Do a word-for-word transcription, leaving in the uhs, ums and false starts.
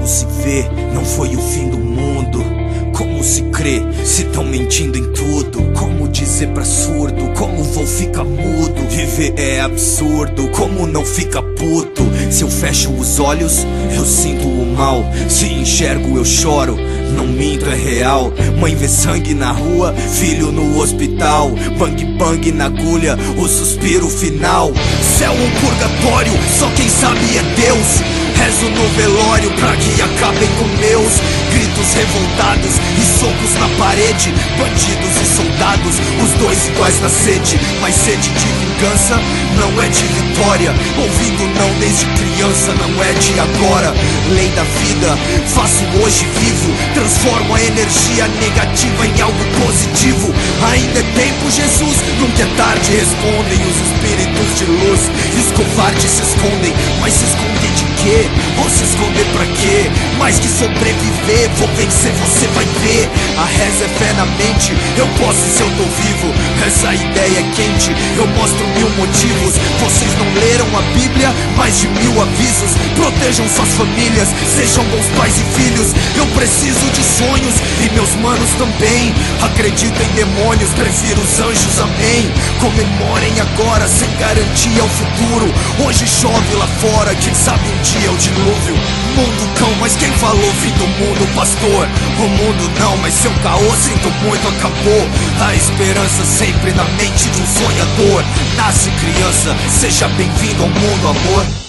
Como se vê, não foi o fim do mundo. Como se crê, se tão mentindo em tudo. Como dizer pra surdo, como vou ficar mudo? Viver é absurdo, como não fica puto? Se eu fecho os olhos, eu sinto o mal. Se enxergo, eu choro, não minto, é real. Mãe vê sangue na rua, filho no hospital. Bang bang na agulha, o suspiro final. Céu ou purgatório, só quem sabe é Deus. Rezo no velório pra que acabem com meus gritos revoltados e socos na parede. Bandidos e soldados, os dois iguais na sede. Mas sede de vingança não é de vitória. Ouvindo não desde criança, não é de agora. Lei da vida, faço hoje vivo. Transformo a energia negativa em algo positivo. Ainda é tempo, Jesus, nunca é tarde. Respondem os espíritos de luz. E os covardes se escondem, mas se escondem de quê? Vou se esconder pra quê? Mais que sobreviver, vou vencer, você vai ver. A reza é fé na mente, eu posso se eu tô vivo. Essa ideia é quente, eu mostro mil motivos. Vocês não leram a Bíblia? Mais de mil avisos. Protejam suas famílias, sejam bons pais e filhos. Eu preciso de sonhos e meus manos também. Acredito em demônios, prefiro os anjos, amém. Comemorem agora, sem garantia ao futuro. Hoje chove lá fora, quem sabe um dia é o dilúvio. Mundo cão, mas quem falou fim do mundo, pastor? O mundo não, mas seu caô, sinto muito, acabou. A esperança sempre na mente de um sonhador. Nasce criança, seja bem-vindo ao mundo, amor.